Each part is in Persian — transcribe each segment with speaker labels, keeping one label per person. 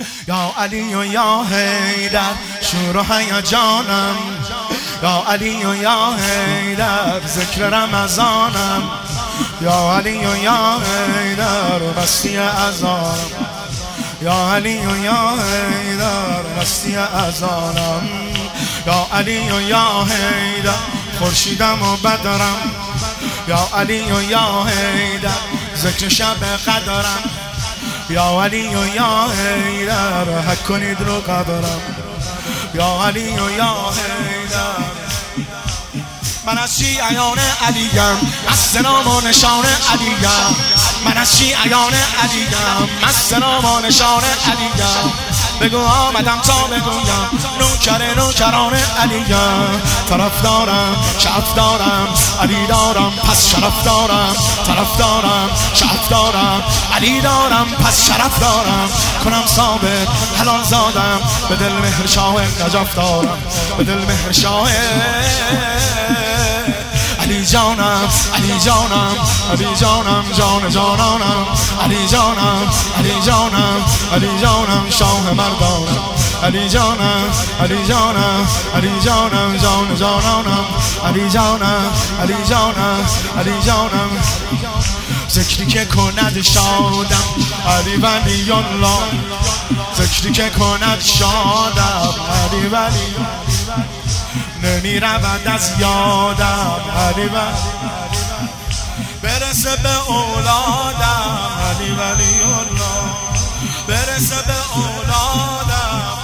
Speaker 1: یا علی و یا حیدر شور و هیجانم، یا علی و یا حیدر ذکر رمضانم، یا علی و یا حیدر مستی اذانم، یا علی و یا حیدر مستی اذانم، یا علی و یا حیدر خورشیدم و بدرم، یا علی و یا حیدر ذکر شب قدرم، یا علی و یا حیدر حق کنید رو قدرم، یا علی و یا حیدر. من از شیعیان علیم، از سلام و نشان علیم، من از شیعیان علیم، از سلام و نشان علیم. بگو آمدم تا بگویم نوکران علیم. طرف دارم شعف دارم علی دارم پس شرف دارم، طرف دارم شعف دارم علی دارم پس شرف دارم. کنم ثابت حلال زادم، به دل مهر شاه نجف دارم، به دل مهر شاه علی جانم، علی جانم، علی جانم، جان جانانم، علی جانم، علی جانم، علی جانم، شاه مردانم، علی جانم، علی جانم، علی جانم، جان جانانم، علی جانم، علی جانم، علی جانم. ذکری که کند شادم علی ولی الله، ذکری که کند شادم علی ولی نمی رود از یادم علی ولی، برسه به اولادم علی ولی الله، برسه به اولادم.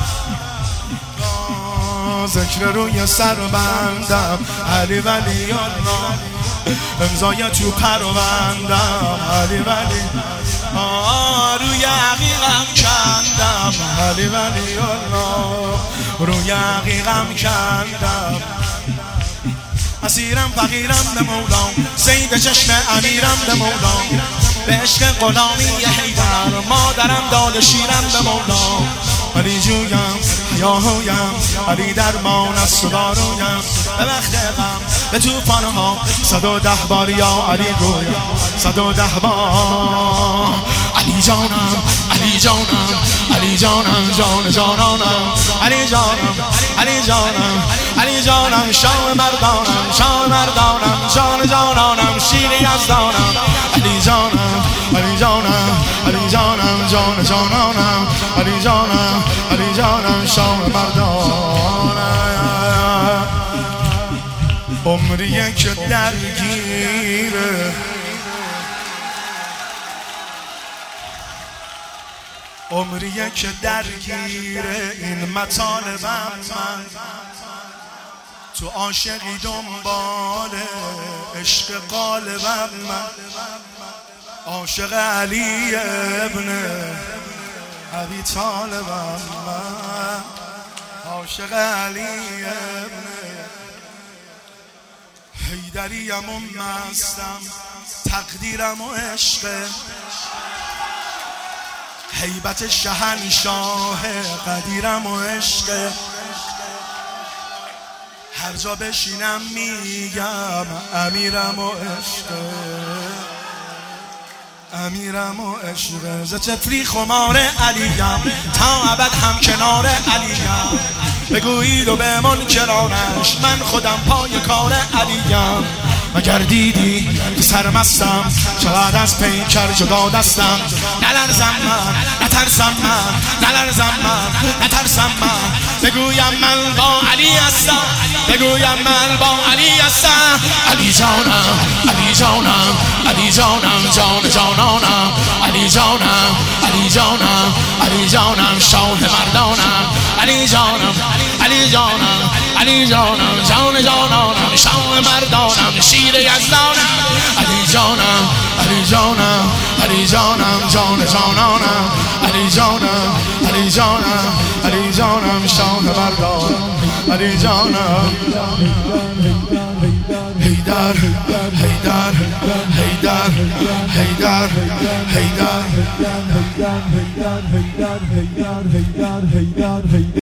Speaker 1: ذکر روی سر بندم علی ولی الله، امضای تو پروندم علی ولی، روی عقیقم کندم علی ولی الله، روی عقیقم کندم. اسیرم فقیرم به مولام، صید چشم امیرم به مولام، به عشق غلامی حیدر مادرم داد شیرم به مولام. علی جویم حیاهویم علی درمان از صدارویم، به وقت غم به توفانها 110 بار یا علی گویم، 110 بار علی جانم، علی جانم، علی جانم، جان جانانم، علی جانم، علی جانم، علی جانم، شاه مردانم، شاه مردانم، جان جانانم، شیر یزدانم، علی جانم، علی جانم، علی جانم، جان جانانم، علی جانم، علی جانم، شاه مردانم. عمریه که درگیره، عمریه که درگیره این مطالبم، من تو عاشقی دنبال عشق قالبم، من عاشق علی ابن ابی طالبم، من عاشق علی ابن حیدریم و مستم، تقدیرم و عشق هیبت شهنشاه قدیرم و عشق. هر جا بشینم میگم امیرم و عشق، امیرم و عشق. ز طفلی خمار علیم، تا ابد هم کنار علیم. بگویید و به منکرانش من خودم پای کار علیم. مگر دیدی که سرمستم، چقدر از پیکر جدا دستم. نلرزم من، نترسم من، نلرزم من، نترسم من. بگویم من با علی هستم، بگویم من با علی هستم. علی جانم، علی جانم، علی جانم، جان جانانم، علی جانم، علی جانم، علی جانم، شاه مردانم، علی جانم، علی جانم، علی جانم، جان جانانم، شاه مردانم، شیر یزدانم، علی جانم، علی جانم، علی جانم، جان جانانم، علی جانم، علی جانم، علی جانم، شاه مردانم، علی جانم. حیدر، حیدر، حیدر، حیدر، حیدر، حیدر.